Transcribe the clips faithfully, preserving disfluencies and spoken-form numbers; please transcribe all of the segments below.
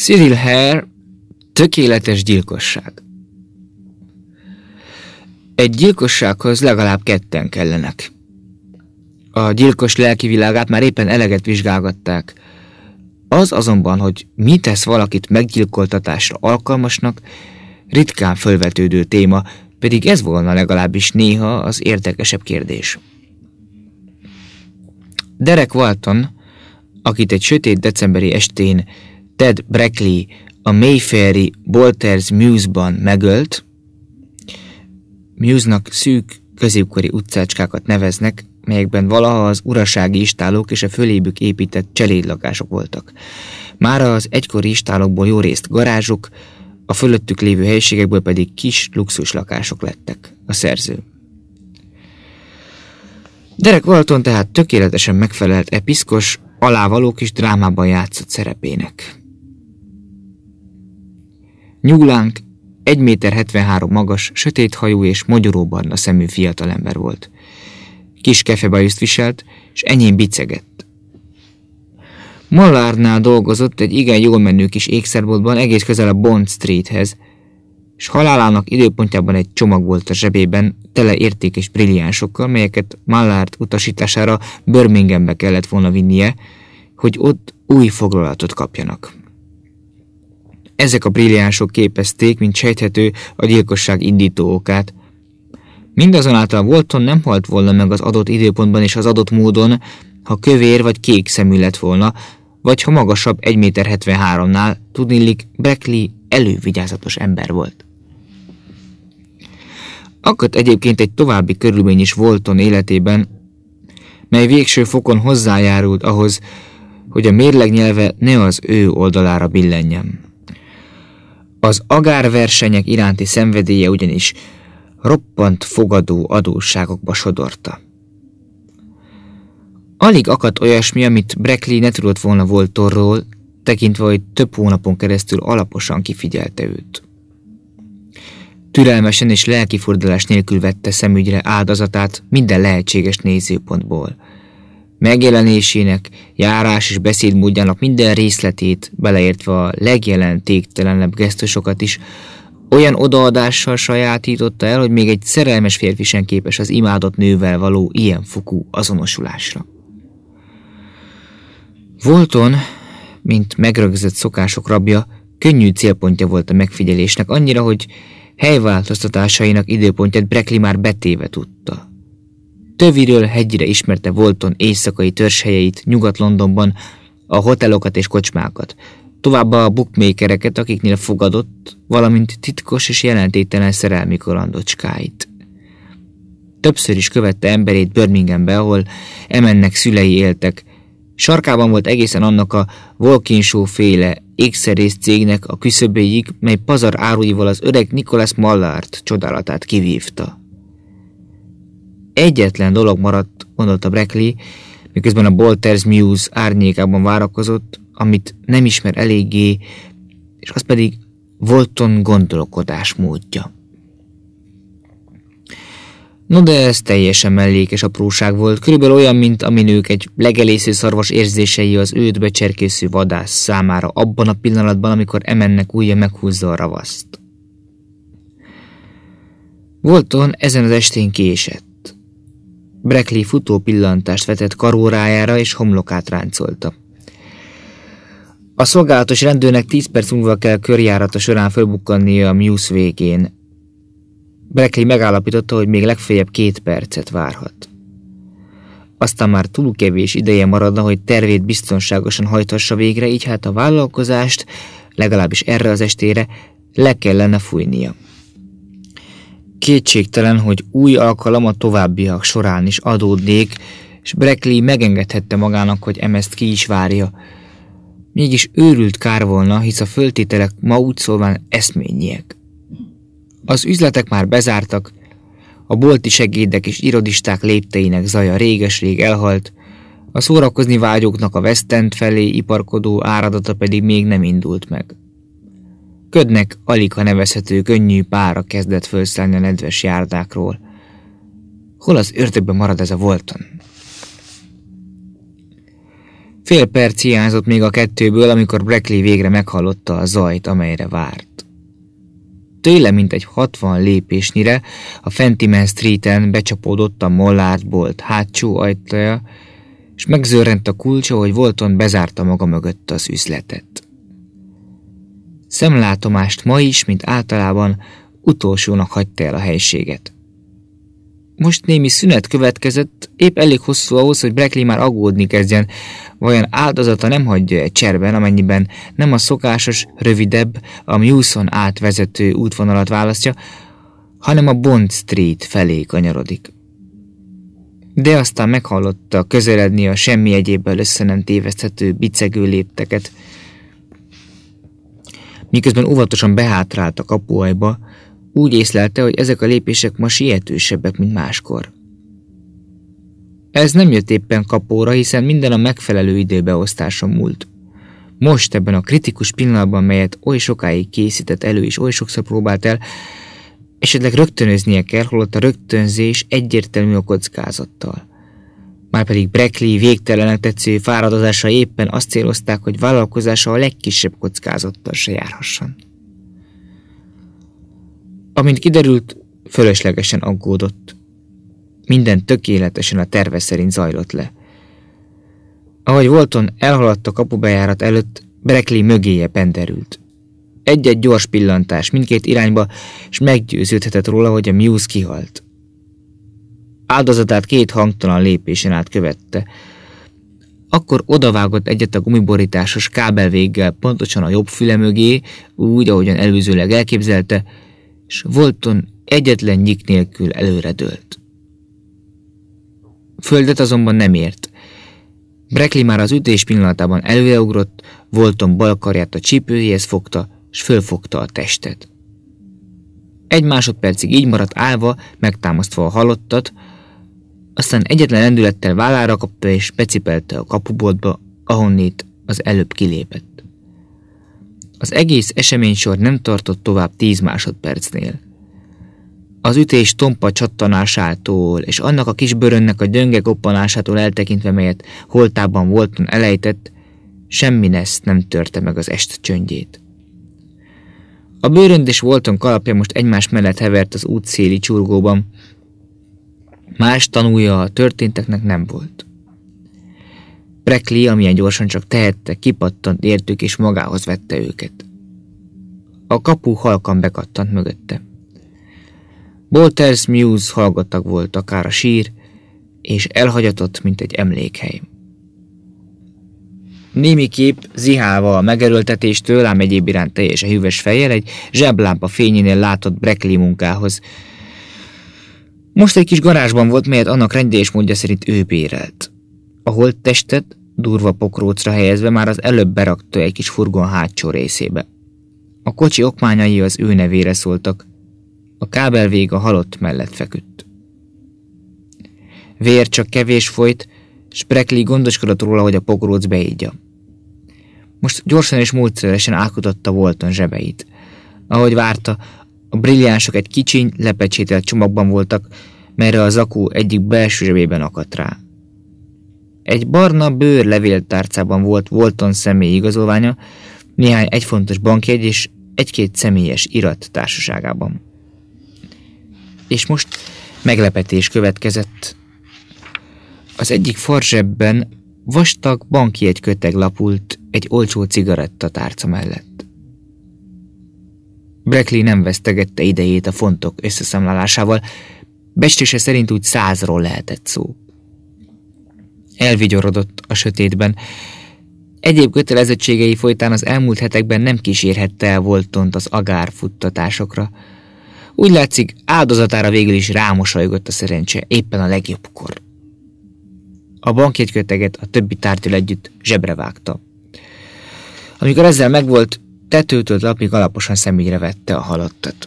Cyril Hare, tökéletes gyilkosság. Egy gyilkossághoz legalább ketten kellenek. A gyilkos lelki világát már éppen eleget vizsgálgatták. Az azonban, hogy mi tesz valakit meggyilkoltatásra alkalmasnak, ritkán fölvetődő téma, pedig ez volna legalábbis néha az érdekesebb kérdés. Derek Walton, akit egy sötét decemberi estén Ted Brackley a Mayfair-i Bolters Mews-ban megölt, Mewsnak szűk, középkori utcácskákat neveznek, melyekben valaha az urasági istálók és a fölébük épített cselédlakások voltak. Mára az egykori istálókból jó részt garázsok, a fölöttük lévő helyiségekből pedig kis luxuslakások lettek. A szerző. Derek Walton tehát tökéletesen megfelelt e piszkos, alávaló kis drámában játszott szerepének. Nyúlánk, egy méter hetvenhárom magas, sötéthajú és mogyoróbarna szemű fiatalember volt. Kis kefebajuszt viselt, és enyhén bicegett. Mallardnál dolgozott egy igen jól menő kis ékszerboltban egész közel a Bond Streethez, és halálának időpontjában egy csomag volt a zsebében, tele értékes brilliánsokkal, melyeket Mallard utasítására Birminghambe kellett volna vinnie, hogy ott új foglalatot kapjanak. Ezek a brilliánsok képezték, mint sejthető, a gyilkosság indító okát. Mindazonáltal Walton nem halt volna meg az adott időpontban és az adott módon, ha kövér vagy kék szemű lett volna, vagy ha magasabb egy méter hetvenháromnál, tudniillik Brackley elővigyázatos ember volt. Akadt egyébként egy további körülmény is Walton életében, mely végső fokon hozzájárult ahhoz, hogy a mérleg nyelve ne az ő oldalára billenjen. Az agárversenyek iránti szenvedélye ugyanis roppant fogadó adósságokba sodorta. Alig akadt olyasmi, amit Brackley ne tudott volna Waltonról, tekintve, hogy több hónapon keresztül alaposan kifigyelte őt. Türelmesen és lelkifordulás nélkül vette szemügyre áldozatát minden lehetséges nézőpontból. Megjelenésének, járás és beszédmódjának minden részletét, beleértve a legjelentéktelenebb gesztusokat is, olyan odaadással sajátította el, hogy még egy szerelmes férfi sem képes az imádott nővel való ilyen fokú azonosulásra. Walton, mint megrögzött szokások rabja, könnyű célpontja volt a megfigyelésnek, annyira, hogy helyváltoztatásainak időpontját Brackley már betéve tudta. Töviről hegyre ismerte Walton éjszakai törzshelyeit Nyugat-Londonban, a hotelokat és kocsmákat, továbbá a bookmakereket, akiknél fogadott, valamint titkos és jelentéktelen szerelmi kalandocskáit. Többször is követte emberét Birminghambe, ahol Emennek szülei éltek. Sarkában volt egészen annak a Walkinshaw féle ékszerész cégnek a küszöbéig, mely pazar áruival az öreg Nicholas Mallard csodálatát kivívta. Egyetlen dolog maradt, gondolta Brackley, miközben a Bolters Mews árnyékában várakozott, amit nem ismer eléggé, és az pedig Walton gondolkodás módja. No, de ez teljesen mellékes apróság volt, körülbelül olyan, mint aminők egy legelésző szarvas érzései az őt becserkésző vadász számára abban a pillanatban, amikor Emennek ujja meghúzza a ravaszt. Walton ezen az estén késett. Brackley futó pillantást vetett karórájára és homlokát ráncolta. A szolgálatos rendőrnek tíz perc múlva kell körjárata során fölbukkannia a Mews végén. Brackley megállapította, hogy még legfeljebb két percet várhat. Aztán már túl kevés ideje maradna, hogy tervét biztonságosan hajthassa végre, így hát a vállalkozást, legalábbis erre az estére, le kellene fújnia. Kétségtelen, hogy új alkalom a továbbiak során is adódnék, és Brackley megengedhette magának, hogy emezt ki is várja. Mégis őrült kár volna, hisz a föltételek ma úgy szólván eszményiek. Az üzletek már bezártak, a bolti segédek és irodisták lépteinek zaja réges-rég elhalt, a szórakozni vágyóknak a West End felé iparkodó áradata pedig még nem indult meg. Ködnek aligha nevezhető könnyű pára kezdett fölszállni a nedves járdákról. Hol az ördögben marad ez a Walton? Fél perc hiányzott még a kettőből, amikor Brackley végre meghallotta a zajt, amelyre várt. Tőle mintegy hatvan lépésnyire a Fentiman Streeten becsapódott a Mollard Bolt hátsó ajtaja, és megzörrent a kulcsa, hogy Walton bezárta maga mögött az üzletet. Szemlátomást ma is, mint általában, utolsónak hagyta el a helységet. Most némi szünet következett, épp elég hosszú ahhoz, hogy Brackley már aggódni kezdjen, vajon áldozata nem hagyja egy cserben, amennyiben nem a szokásos, rövidebb, a Mewson átvezető útvonalat választja, hanem a Bond Street felé kanyarodik. De aztán meghallotta közeledni a semmi egyébbel össze nem téveszthető bicegő lépteket, miközben óvatosan behátrált a kapuajba, úgy észlelte, hogy ezek a lépések ma sietősebbek, mint máskor. Ez nem jött éppen kapóra, hiszen minden a megfelelő időbeosztáson múlt. Most ebben a kritikus pillanatban, melyet oly sokáig készített elő és oly sokszor próbált el, esetleg rögtönöznie kell, holott a rögtönzés egyértelmű a kockázattal. Márpedig Brackley végtelenek tetsző fáradozása éppen azt célozták, hogy vállalkozása a legkisebb kockázattal se járhasson. Amint kiderült, fölöslegesen aggódott. Minden tökéletesen a terve szerint zajlott le. Ahogy Walton elhaladt a kapubejárat előtt, Brackley mögéje penderült. Egy-egy gyors pillantás mindkét irányba, és meggyőződhetett róla, hogy a Muse kihalt. Áldozatát két hangtalan lépésen át követte. Akkor odavágott egyet a gumiborításos kábelvéggel pontosan a jobb füle mögé, úgy, ahogyan előzőleg elképzelte, és Walton egyetlen nyik nélkül előredőlt. Földet azonban nem ért. Brackley már az ütés pillanatában előreugrott, Walton bal karját a csípőjéhez fogta, és fölfogta a testet. Egy másodpercig így maradt állva, megtámasztva a halottat, aztán egyetlen lendülettel vállára kapta és becipelte a kapuboltba, ahonnét az előbb kilépett. Az egész eseménysor nem tartott tovább tíz másodpercnél. Az ütés tompa csattanásától és annak a kis bőrönnek a gyönge koppanásától eltekintve, melyet holtában Walton elejtett, semmi neszt nem törte meg az est csöndjét. A bőrönd és Walton kalapja most egymás mellett hevert az útszéli csurgóban. Más tanúja a történteknek nem volt. Brackley, amilyen gyorsan csak tehette, kipattant értük és magához vette őket. A kapu halkan bekattant mögötte. Walter's Muse hallgatag volt akár a sír, és elhagyatott, mint egy emlékhely. Némiképp zihálva a megerőltetéstől, ám egyéb iránt teljesen hűvös fejjel egy zseblámpa fényénél látott Brackley munkához. Most egy kis garázsban volt, melyet annak rendje és módja szerint ő bérelt. A holttestet durva pokrócra helyezve már az előbb berakta egy kis furgon hátsó részébe. A kocsi okmányai az ő nevére szóltak, a kábelvég a halott mellett feküdt. Vér csak kevés folyt, s Brackley gondoskodott róla, hogy a pokróc beígya. Most gyorsan és módszeresen átkutatta Walton zsebeit. Ahogy várta, a brilliánsok egy kicsiny, lepecsételt csomagban voltak, melyre a zakó egyik belső zsebében akadt rá. Egy barna bőr levéltárcában volt Walton személyi igazolványa, néhány egyfontos bankjegy és egy-két személyes irat társaságában. És most meglepetés következett. Az egyik farzsebben vastag bankjegy köteg lapult egy olcsó cigaretta tárca mellett. Brackley nem vesztegette idejét a fontok összeszámlálásával, becslése szerint úgy százról lehetett szó. Elvigyorodott a sötétben. Egyéb kötelezettségei folytán az elmúlt hetekben nem kísérhette el Waltont az agárfuttatásokra. Úgy látszik, áldozatára végül is rámosolygott a szerencse éppen a legjobbkor. A bankjegyköteget a többi tárgyal együtt zsebre vágta. Amikor ezzel megvolt, tetőtől lapig alaposan szemügyre vette a halottat.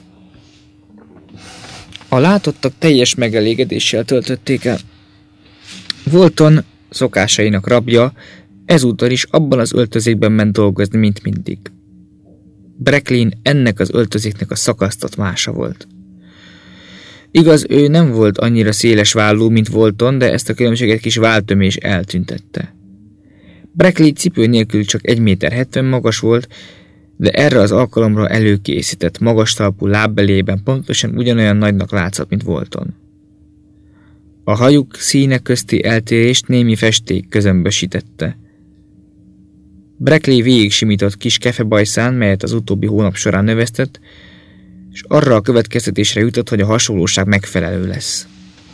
A látottak teljes megelégedéssel töltötték el. Walton szokásainak rabja ezúttal is abban az öltözékben ment dolgozni, mint mindig. Brackley ennek az öltözéknek a szakasztott mása volt. Igaz, ő nem volt annyira széles vállú, mint Walton, de ezt a különbséget kis váltömés eltüntette. Brackley cipő nélkül csak egy méter hetven magas volt, de erre az alkalomra előkészített magas talpú lábbelében pontosan ugyanolyan nagynak látszott, mint Walton. A hajuk színe közti eltérést némi festék közömbösítette. Brackley végig simított kis kefebajszán, melyet az utóbbi hónap során növesztett, és arra a következtetésre jutott, hogy a hasonlóság megfelelő lesz.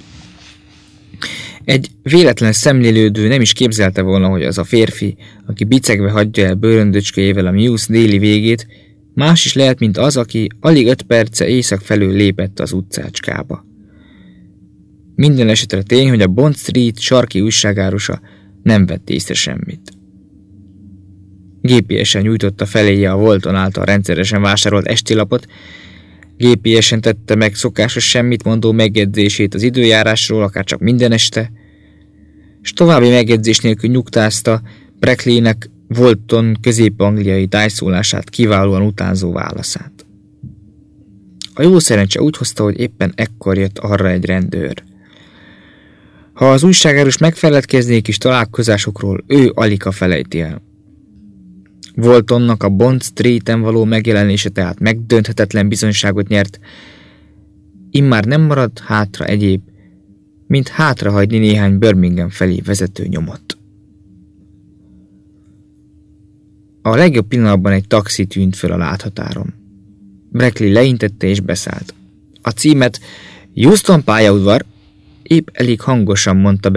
Egy véletlen szemlélődő nem is képzelte volna, hogy az a férfi, aki bicegve hagyja el bőröndöcskéjével a Mews déli végét, más is lehet, mint az, aki alig öt perce észak felől lépett az utcácskába. Minden esetre tény, hogy a Bond Street sarki újságárusa nem vett észre semmit. gé pé es-en nyújtotta feléje a Walton által rendszeresen vásárolt estilapot, gé pé es-en tette meg szokásos semmit mondó megjegyzését az időjárásról, akár csak minden este, és további megjegyzés nélkül nyugtázta Brackleynek Walton közép-angliai tájszólását kiválóan utánzó válaszát. A jó szerencse úgy hozta, hogy éppen ekkor jött arra egy rendőr. Ha az újságárus megfeledkeznék is találkozásokról, ő alig a felejti el. Waltonnak a Bond Street-en való megjelenése tehát megdönthetetlen bizonyságot nyert, immár nem maradt hátra egyéb, mint hátrahagyni néhány Birmingham felé vezető nyomot. A legjobb pillanatban egy taxi tűnt föl a láthatáron. Brackley leintette és beszállt. A címet Euston pályaudvar épp elég hangosan mondta be